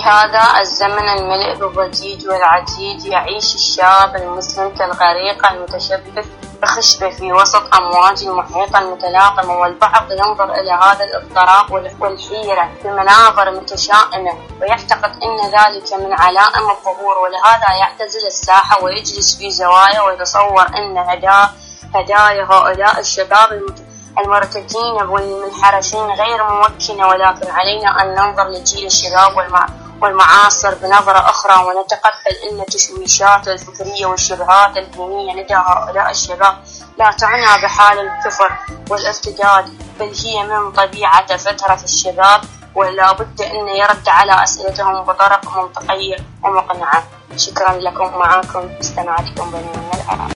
في هذا الزمن المليء بالضجيج والعجيج يعيش الشاب المسلم كالغريق المتشبث بخشبة في وسط أمواج المحيط المتلاطمة، والبعض ينظر إلى هذا الاضطراب والحيرة بمناظر متشائمة ويعتقد أن ذلك من علائم الظهور، ولهذا يعتزل الساحة ويجلس في زوايا ويتصور أن هدايا هؤلاء الشباب المرتجين والمنحرفين غير ممكنة. ولكن علينا أن ننظر لجيل الشباب والمعاصر بنظرة أخرى ونتقبل أن التشويشات الفكرية والشبهات الدينية لدى هؤلاء الشباب لا تعنى بحال الكفر والارتداد، بل هي من طبيعة فترة الشباب، ولا بد أن يرد على أسئلتهم بطرق منطقية ومقنعة. شكرا لكم، معكم استمعتكم بني من العراق.